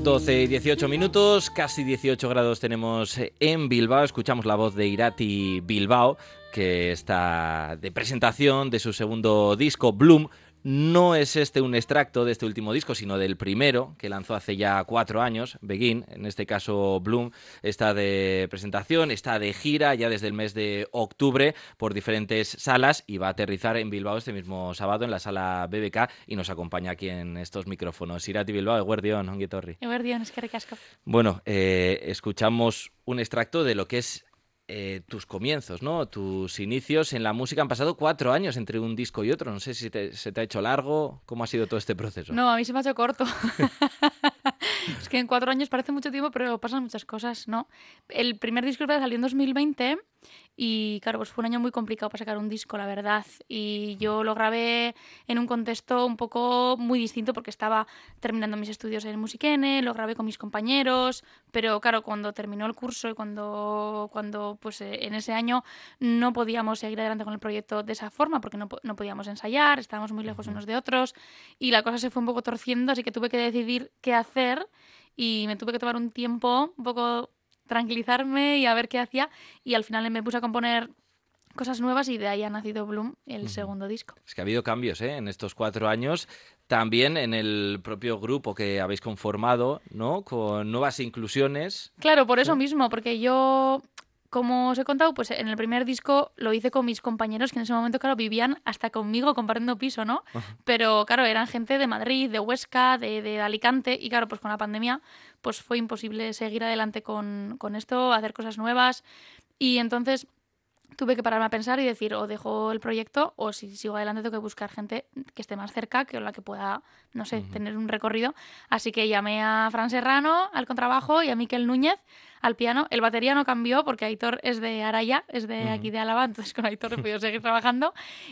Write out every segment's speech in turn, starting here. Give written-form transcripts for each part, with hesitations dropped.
12 y 18 minutos, casi 18 grados tenemos en Bilbao. Escuchamos la voz de Irati Bilbao, que está de presentación de su segundo disco, Bloom. No es este un extracto de este último disco, sino del primero, que lanzó hace ya 4 años, Begin. En este caso, Bloom está de presentación, está de gira ya desde el mes de octubre por diferentes salas y va a aterrizar en Bilbao este mismo sábado en la sala BBK y nos acompaña aquí en estos micrófonos. Irati Bilbao, eguerdion, ongi etorri. Eguerdion, eskerrik asko. Bueno, escuchamos un extracto de lo que es tus comienzos, ¿no? Tus inicios en la música. Han pasado 4 años entre un disco y otro. No sé si se te ha hecho largo. ¿Cómo ha sido todo este proceso? No, a mí se me ha hecho corto. Es que en 4 años parece mucho tiempo, pero pasan muchas cosas, ¿no? El primer disco salió en 2020 y, claro, pues fue un año muy complicado para sacar un disco, la verdad. Y yo lo grabé en un contexto un poco muy distinto porque estaba terminando mis estudios en Musikene, lo grabé con mis compañeros, pero, claro, cuando terminó el curso y cuando pues en ese año no podíamos seguir adelante con el proyecto de esa forma porque no podíamos ensayar, estábamos muy lejos unos de otros y la cosa se fue un poco torciendo, así que tuve que decidir qué hacer y me tuve que tomar un tiempo, un poco tranquilizarme y a ver qué hacía y al final me puse a componer cosas nuevas y de ahí ha nacido Bloom, el segundo disco. Es que ha habido cambios en estos 4 años, también en el propio grupo que habéis conformado, ¿no? Con nuevas inclusiones. Claro, por eso mismo, porque yo, como os he contado, pues en el primer disco lo hice con mis compañeros que en ese momento, claro, vivían hasta conmigo compartiendo piso, ¿no? Pero, claro, eran gente de Madrid, de Huesca, de Alicante y, claro, pues con la pandemia pues fue imposible seguir adelante con esto, hacer cosas nuevas y entonces tuve que pararme a pensar y decir, o dejo el proyecto o si sigo adelante tengo que buscar gente que esté más cerca, que con la que pueda, no sé, tener un recorrido. Así que llamé a Fran Serrano al contrabajo y a Miquel Núñez al piano. El batería no cambió porque Aitor es de Araya, es de aquí de Álava, entonces con Aitor he podido seguir trabajando.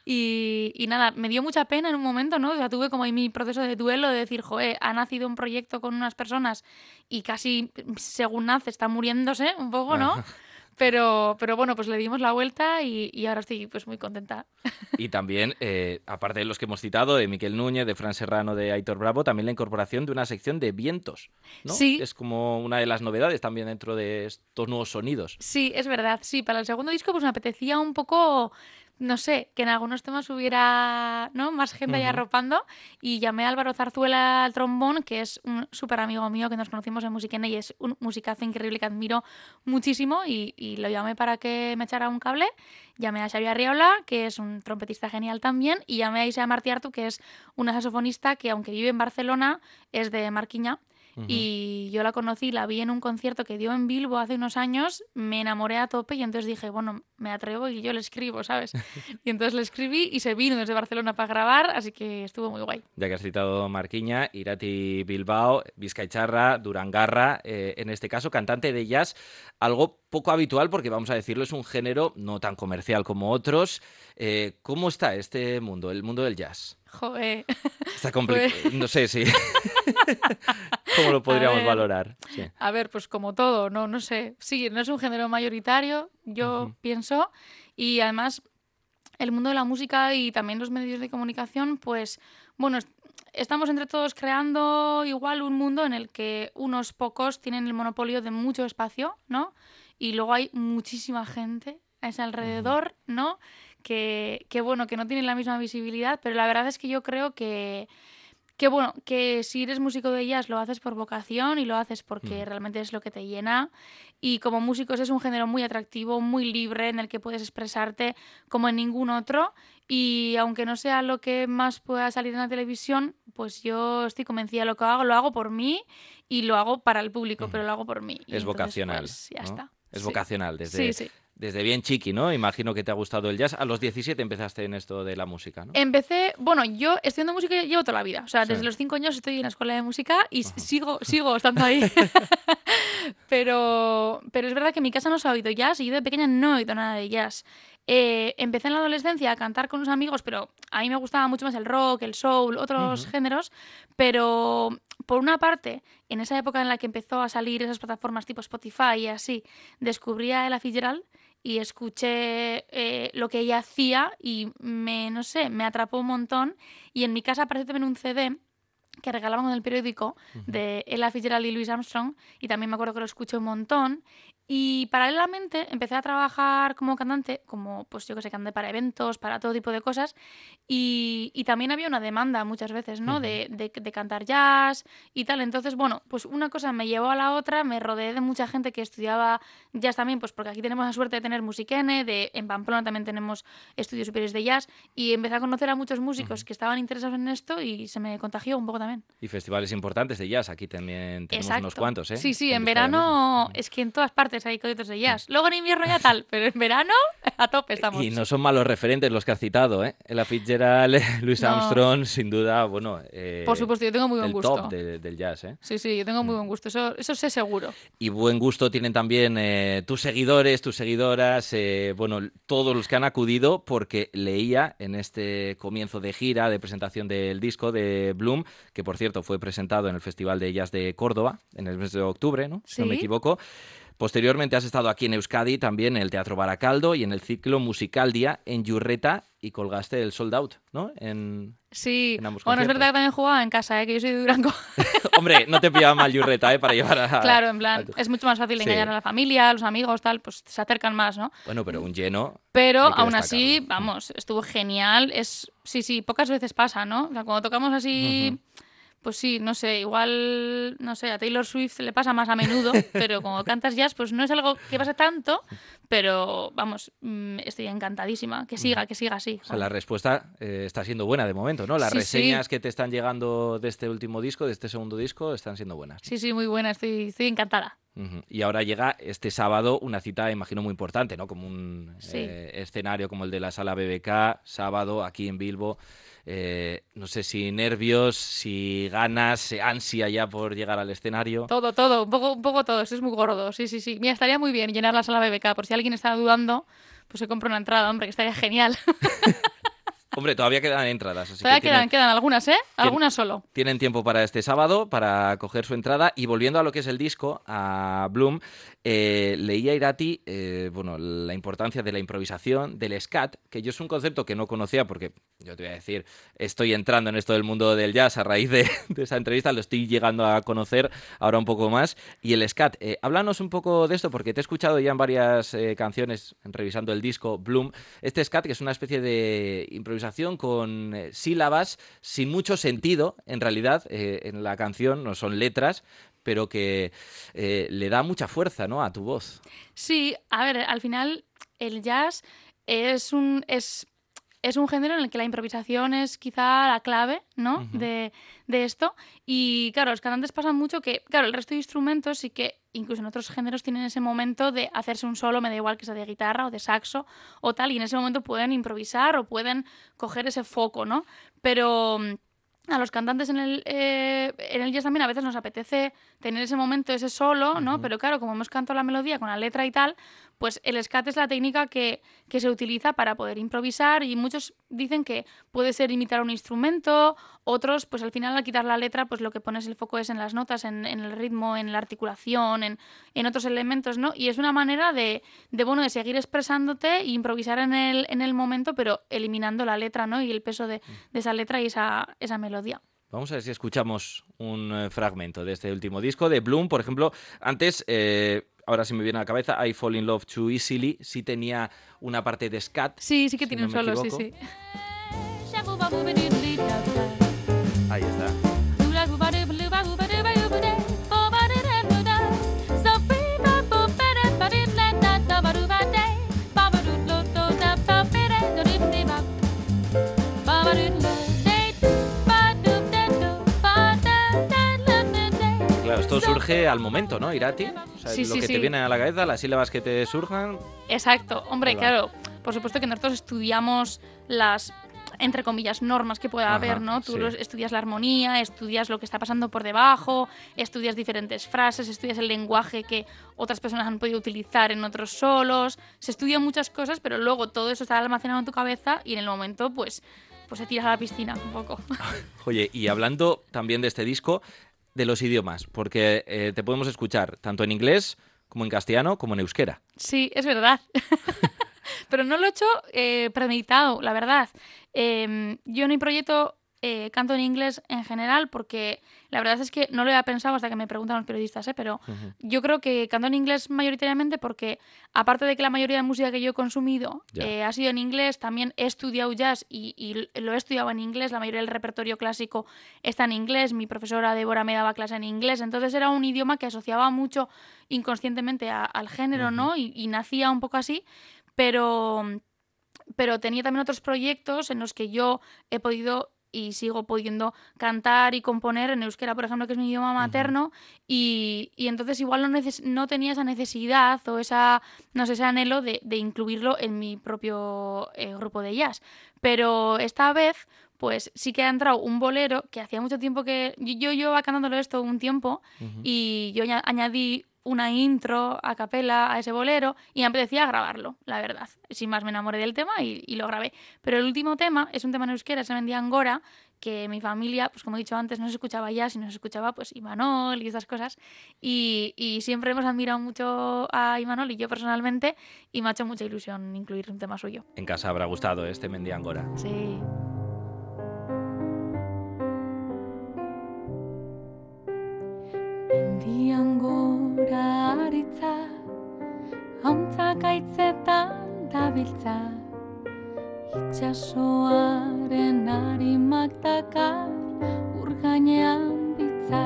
Y nada, me dio mucha pena en un momento, ¿no? O sea, tuve como ahí mi proceso de duelo de decir, joder, ha nacido un proyecto con unas personas y casi según nace está muriéndose un poco, ¿no? Pero bueno, pues le dimos la vuelta y ahora estoy pues muy contenta. Y también, aparte de los que hemos citado, de Miquel Núñez, de Fran Serrano, de Aitor Bravo, también la incorporación de una sección de vientos, ¿no? Sí. Es como una de las novedades también dentro de estos nuevos sonidos. Sí, es verdad. Sí, para el segundo disco pues me apetecía un poco, no sé, que en algunos temas hubiera, ¿no?, más gente ahí arropando y llamé a Álvaro Zarzuela al trombón, que es un súper amigo mío que nos conocimos en Musikene y es un musicazo increíble que admiro muchísimo y lo llamé para que me echara un cable. Llamé a Xavier Arriola, que es un trompetista genial también, y llamé a Isa Martiartu, que es una saxofonista que aunque vive en Barcelona es de Marquiña. Y yo la conocí, la vi en un concierto que dio en Bilbo hace unos años, me enamoré a tope y entonces dije, bueno, me atrevo y yo le escribo, ¿sabes? Y entonces le escribí y se vino desde Barcelona para grabar, así que estuvo muy guay. Ya que has citado Marquiña, Irati Bilbao, Bizkaitarra, Durangarra, en este caso cantante de jazz, algo poco habitual porque vamos a decirlo, es un género no tan comercial como otros. ¿Cómo está este mundo, el mundo del jazz? Joder. Está complicado, no sé si... ¿Cómo lo podríamos valorar? Sí. A ver, pues como todo, no sé. Sí, no es un género mayoritario, yo pienso, y además el mundo de la música y también los medios de comunicación, pues, bueno, estamos entre todos creando igual un mundo en el que unos pocos tienen el monopolio de mucho espacio, ¿no? Y luego hay muchísima gente a ese alrededor, ¿no? Que bueno, que no tienen la misma visibilidad, pero la verdad es que yo creo que bueno, que si eres músico de jazz lo haces por vocación y lo haces porque realmente es lo que te llena. Y como músicos es un género muy atractivo, muy libre, en el que puedes expresarte como en ningún otro. Y aunque no sea lo que más pueda salir en la televisión, pues yo estoy convencida de lo que hago. Lo hago por mí y lo hago para el público, pero lo hago por mí. Y Es entonces, vocacional. Pues ya ¿no? está. Es Sí. vocacional, Sí. desde bien chiqui, ¿no? Imagino que te ha gustado el jazz. A los 17 empezaste en esto de la música, ¿no? Empecé, bueno, yo estudiando música llevo toda la vida. O sea, Sí. desde los 5 años estoy en la escuela de música y sigo estando ahí. Pero es verdad que en mi casa no se ha oído jazz y yo de pequeña no he oído nada de jazz. Empecé en la adolescencia a cantar con unos amigos, pero a mí me gustaba mucho más el rock, el soul, otros géneros. Pero por una parte, en esa época en la que empezó a salir esas plataformas tipo Spotify y así, descubrí a Ella Fitzgerald y escuché lo que ella hacía y me atrapó un montón. Y en mi casa apareció también un CD que regalaban en el periódico de Ella Fitzgerald y Louis Armstrong, y también me acuerdo que lo escuché un montón. Y paralelamente empecé a trabajar como cantante, como pues yo que sé, canté para eventos, para todo tipo de cosas, y también había una demanda muchas veces, ¿no? De cantar jazz y tal. Entonces, bueno, pues una cosa me llevó a la otra, me rodeé de mucha gente que estudiaba jazz también, pues porque aquí tenemos la suerte de tener Musiquene, en Pamplona también tenemos estudios superiores de jazz, y empecé a conocer a muchos músicos que estaban interesados en esto y se me contagió un poco también. Y festivales importantes de jazz, aquí también tenemos unos cuantos, ¿eh? Sí, en verano es que en todas partes hay conciertos de jazz. Luego en invierno ya tal, pero en verano a tope estamos. Y no son malos referentes los que has citado, ¿eh? Ella Fitzgerald, Louis Armstrong, sin duda, bueno... por supuesto, yo tengo muy buen gusto. Top del jazz, ¿eh? Sí, yo tengo muy buen gusto, eso sé seguro. Y buen gusto tienen también tus seguidores, tus seguidoras, bueno, todos los que han acudido, porque leía en este comienzo de gira, de presentación del disco de Bloom, que por cierto fue presentado en el Festival de Jazz de Córdoba en el mes de octubre, ¿no? Si no me equivoco. Posteriormente has estado aquí en Euskadi, también en el Teatro Baracaldo y en el ciclo Musical Día en Yurreta, y colgaste el Sold Out, ¿no? Sí, en ambos bueno, conciertos. es verdad que también jugaba en casa, que yo soy de Durango. Hombre, no te pillaba mal Yurreta, para llevar a... Claro, en plan, es mucho más fácil engañar a la familia, a los amigos, tal, pues se acercan más, ¿no? Bueno, pero un lleno... Pero aún así, vamos, estuvo genial. Sí, pocas veces pasa, ¿no? O sea, cuando tocamos así... Pues sí, no sé, igual, no sé, a Taylor Swift le pasa más a menudo, pero como cantas jazz, pues no es algo que pase tanto, pero vamos, estoy encantadísima, que siga así. O sea, la respuesta está siendo buena de momento, ¿no? Las reseñas que te están llegando de este último disco, de este segundo disco, están siendo buenas. Sí, muy buena, estoy encantada. Y ahora llega este sábado una cita, imagino, muy importante, ¿no? Como un escenario como el de la Sala BBK, sábado, aquí en Bilbo. No sé si nervios, si ganas, ansia ya por llegar al escenario. Todo, un poco todo, esto es muy gordo, sí. Mira, estaría muy bien llenar la Sala BBK, por si alguien está dudando, pues se compra una entrada, hombre, que estaría genial. Hombre, todavía quedan entradas. Así todavía que quedan algunas, ¿eh? Algunas solo. Tienen tiempo para este sábado, para coger su entrada. Y volviendo a lo que es el disco, a Bloom, leía Irati, bueno, la importancia de la improvisación, del scat, que yo es un concepto que no conocía, porque yo te voy a decir, estoy entrando en esto del mundo del jazz a raíz de esa entrevista, lo estoy llegando a conocer ahora un poco más. Y el scat, háblanos un poco de esto, porque te he escuchado ya en varias canciones, revisando el disco Bloom, este scat, que es una especie de improvisación con sílabas sin mucho sentido, en realidad, en la canción, no son letras, pero que le da mucha fuerza, ¿no?, a tu voz. Sí, a ver, al final el jazz es un género en el que la improvisación es quizá la clave, ¿no? de esto. Y claro, los cantantes pasan mucho que, claro, el resto de instrumentos sí que incluso en otros géneros tienen ese momento de hacerse un solo, me da igual que sea de guitarra o de saxo o tal, y en ese momento pueden improvisar o pueden coger ese foco, ¿no? Pero a los cantantes en el jazz también a veces nos apetece tener ese momento, ese solo, ¿no? Pero claro, como hemos cantado la melodía con la letra y tal, pues el scat es la técnica que se utiliza para poder improvisar, y muchos dicen que puede ser imitar un instrumento, otros pues al final al quitar la letra pues lo que pones el foco es en las notas, en el ritmo, en la articulación, en otros elementos, ¿no? Y es una manera de seguir expresándote e improvisar en el momento, pero eliminando la letra, ¿no? Y el peso de esa letra y esa melodía. Vamos a ver si escuchamos un fragmento de este último disco de Bloom. Por ejemplo, antes, ahora sí me viene a la cabeza, I Fall in Love Too Easily, sí tenía una parte de scat. Sí que tiene un solo, sí. Ahí está. Esto surge al momento, ¿no, Irati? O sea, lo que te viene a la cabeza, las sílabas que te surjan. Exacto. Hombre, claro, por supuesto que nosotros estudiamos las, entre comillas, normas que pueda haber, ¿no? Tú estudias la armonía, estudias lo que está pasando por debajo, estudias diferentes frases, estudias el lenguaje que otras personas han podido utilizar en otros solos. Se estudian muchas cosas, pero luego todo eso está almacenado en tu cabeza y en el momento, pues se tiras a la piscina un poco. Oye, y hablando también de este disco, de los idiomas, porque te podemos escuchar tanto en inglés como en castellano como en euskera. Sí, es verdad. Pero no lo he hecho premeditado, la verdad. Yo en mi proyecto canto en inglés en general, porque la verdad es que no lo había pensado hasta que me preguntan los periodistas, pero yo creo que canto en inglés mayoritariamente porque, aparte de que la mayoría de música que yo he consumido ha sido en inglés, también he estudiado jazz y lo he estudiado en inglés, la mayoría del repertorio clásico está en inglés, mi profesora Débora me daba clase en inglés, entonces era un idioma que asociaba mucho inconscientemente al género, ¿no? Y nacía un poco así, pero tenía también otros proyectos en los que yo he podido y sigo pudiendo cantar y componer en euskera, por ejemplo, que es mi idioma materno, y entonces igual no tenía esa necesidad o no sé, ese anhelo de incluirlo en mi propio grupo de jazz. Pero esta vez, pues sí que ha entrado un bolero que hacía mucho tiempo que... Yo llevaba cantándolo esto un tiempo y yo añadí una intro a capela a ese bolero y me apetecía grabarlo, la verdad. Sin más, me enamoré del tema y lo grabé. Pero el último tema es un tema en euskera, es el Mendiangora, que mi familia, pues como he dicho antes, no se escuchaba jazz, sino se escuchaba pues Imanol y estas cosas. Y siempre hemos admirado mucho a Imanol y yo personalmente, y me ha hecho mucha ilusión incluir un tema suyo. En casa habrá gustado este Mendiangora. Sí. Mendiangora aritza, hauntzak aitzetan dabiltza, itxasoaren arimak dakar ur gainean bitza,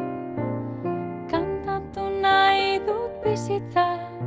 kantatu nahi dut bizitza,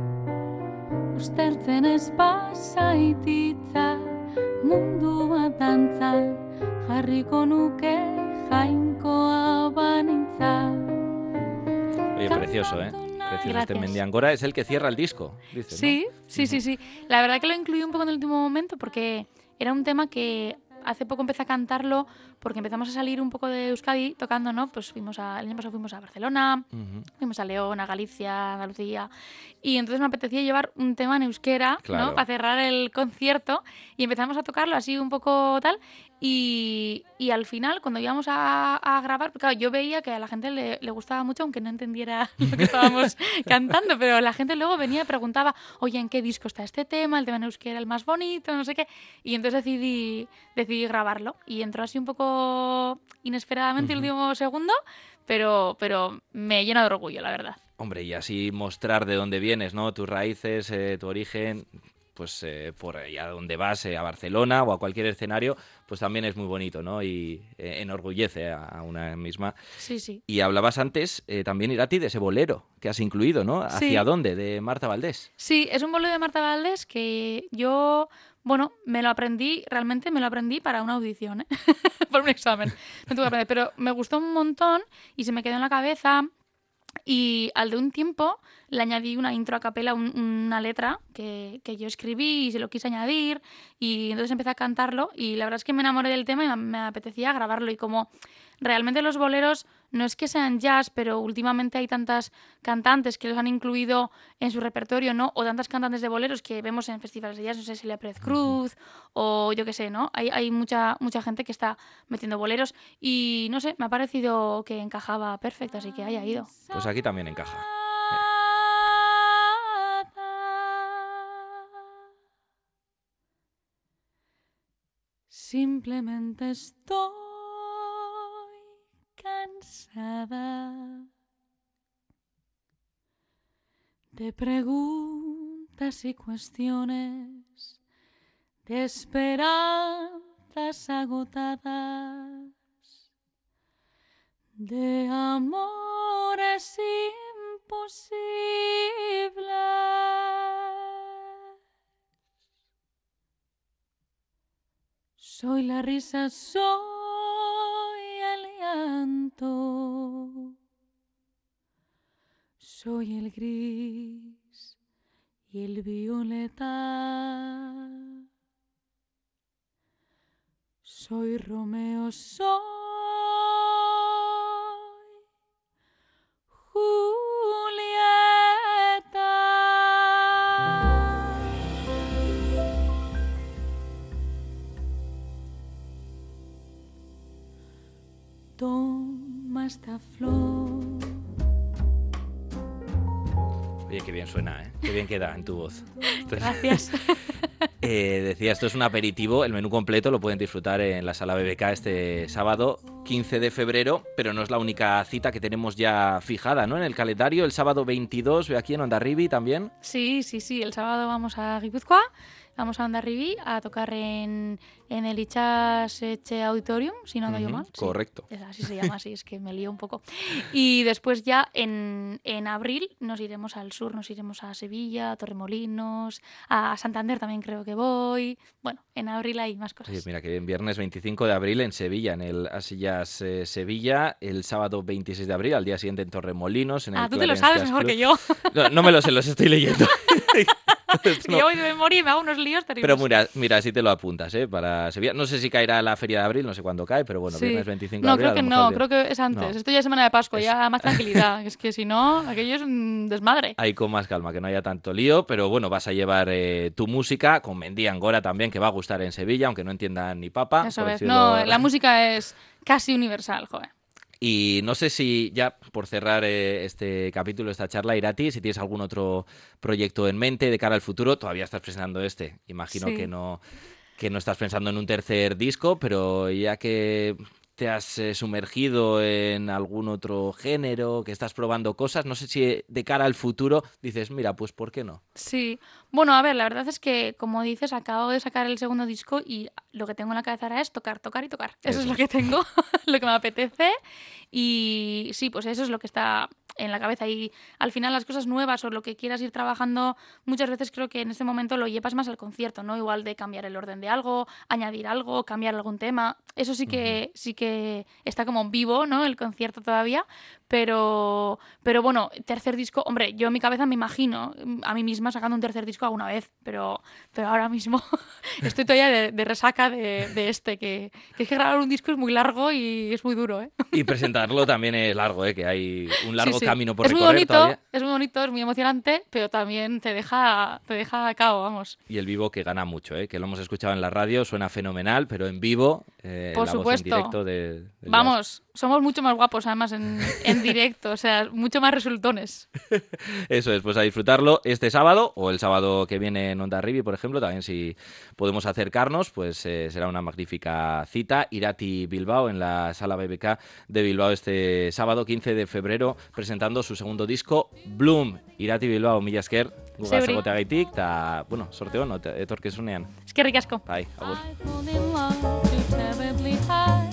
ustertzen ez basaititza, mundu bat dantzan jarriko nuke jainkoa banintza. Oye, precioso, ¿eh? Precioso. Este Mendiangora es el que cierra el disco, dices, sí, ¿no? Sí. La verdad que lo incluí un poco en el último momento porque era un tema que hace poco empecé a cantarlo porque empezamos a salir un poco de Euskadi tocando, ¿no? Pues el año pasado fuimos a Barcelona, fuimos a León, a Galicia, a Andalucía, y entonces me apetecía llevar un tema en euskera, claro, ¿no? Para cerrar el concierto, y empezamos a tocarlo así un poco tal, y al final, cuando íbamos a grabar, claro, yo veía que a la gente le gustaba mucho, aunque no entendiera lo que estábamos cantando, pero la gente luego venía y preguntaba, oye, ¿en qué disco está este tema? El tema en euskera, el más bonito, no sé qué, y entonces decidí grabarlo, y entró así un poco inesperadamente el último segundo, pero me llena de orgullo, la verdad. Hombre, y así mostrar de dónde vienes, ¿no? Tus raíces, tu origen, pues por allá donde vas, a Barcelona o a cualquier escenario, pues también es muy bonito, ¿no? Y enorgullece a una misma. Sí. Y hablabas antes también, Irati, de ese bolero que has incluido, ¿no? ¿Hacia dónde? De Marta Valdés. Sí, es un bolero de Marta Valdés que yo... Bueno, me lo aprendí para una audición, ¿eh? Por un examen. Me tuve que aprender, pero me gustó un montón y se me quedó en la cabeza. Y al de un tiempo le añadí una intro a capela, una letra que yo escribí y se lo quise añadir. Y entonces empecé a cantarlo y la verdad es que me enamoré del tema y me apetecía grabarlo. Y como realmente los boleros no es que sean jazz, pero últimamente hay tantas cantantes que los han incluido en su repertorio, ¿no? O tantas cantantes de boleros que vemos en festivales de jazz, no sé, Celia Pérez Cruz o yo qué sé, ¿no? Hay mucha gente que está metiendo boleros y no sé, me ha parecido que encajaba perfecto, así que haya ido. Pues aquí también encaja. Simplemente estoy cansada de preguntas y cuestiones, de esperanzas agotadas, de amores imposibles. Soy la risa, soy el llanto, soy el gris y el violeta, soy Romeo, soy Julieta. Toma esta flor. Oye, qué bien suena, ¿eh? Qué bien queda en tu voz. Gracias. Decía, esto es un aperitivo, el menú completo lo pueden disfrutar en la Sala BBK este sábado 15 de febrero, pero no es la única cita que tenemos ya fijada, ¿no? En el calendario, el sábado 22, ve aquí en Hondarribia también. Sí, el sábado vamos a Guipúzcoa, vamos a Hondarribia a tocar en el Itxasetxe Auditorium, si no doy mal. Sí, correcto. así se llama, así es que me lío un poco. Y después ya en abril nos iremos al sur, nos iremos a Sevilla, a Torremolinos, a Santander también creo que voy. Bueno, en abril hay más cosas. Sí, mira que bien, viernes 25 de abril en Sevilla, en el Asillas Sevilla, el sábado 26 de abril, al día siguiente en Torremolinos. En el tú te lo Clarence sabes Jazz mejor Club. que yo. No me lo sé, los estoy leyendo. No. Yo voy de memoria y me hago unos líos terribles. Pero mira, si te lo apuntas, para Sevilla. No sé si caerá la feria de abril, no sé cuándo cae, pero bueno, sí. Viernes 25 de no, abril. Creo que no, creo que es antes. No. Esto ya es semana de Pascua, ya más tranquilidad. Es que si no, aquello es un desmadre. Ahí con más calma, que no haya tanto lío, pero bueno, vas a llevar tu música, con Mendí Angora también, que va a gustar en Sevilla, aunque no entiendan ni papa. Eso es, no, la música es casi universal, joder. Y no sé si ya, por cerrar este capítulo, esta charla, Irati, si tienes algún otro proyecto en mente de cara al futuro. Todavía estás presentando este. Imagino sí. que no estás pensando en un tercer disco, pero ya que te has sumergido en algún otro género, que estás probando cosas, no sé si de cara al futuro dices, mira, pues ¿por qué no? Sí, bueno, a ver, la verdad es que, como dices, acabo de sacar el segundo disco y lo que tengo en la cabeza ahora es tocar y tocar. Eso es lo que tengo, lo que me apetece y sí, pues eso es lo que está en la cabeza y al final las cosas nuevas o lo que quieras ir trabajando, muchas veces creo que en este momento lo llevas más al concierto, ¿no? Igual de cambiar el orden de algo, añadir algo, cambiar algún tema, eso sí que está como vivo, ¿no? El concierto todavía, pero bueno, tercer disco, hombre, yo en mi cabeza me imagino a mí misma sacando un tercer disco alguna vez, pero ahora mismo estoy todavía de resaca de este, que es que grabar un disco es muy largo y es muy duro, ¿eh? Y presentarlo también es largo, que hay un largo camino por recorrer todavía. Es muy bonito, es muy emocionante, pero también te deja a cabo, vamos. Y el vivo que gana mucho, que lo hemos escuchado en la radio, suena fenomenal, pero en vivo, por la supuesto. voz en directo del vamos, jazz. Somos mucho más guapos además en directo, o sea, mucho más resultones. Eso es, pues a disfrutarlo este sábado o el sábado que viene en Hondarribia, por ejemplo, también si podemos acercarnos, pues será una magnífica cita. Irati Bilbao en la Sala BBK de Bilbao este sábado 15 de febrero presentando su segundo disco, Bloom. Irati Bilbao, mila esker, guga segoteagaitik, eta, bueno, sorteo, etorkizunean. Eskerrik asko. Bai, agur.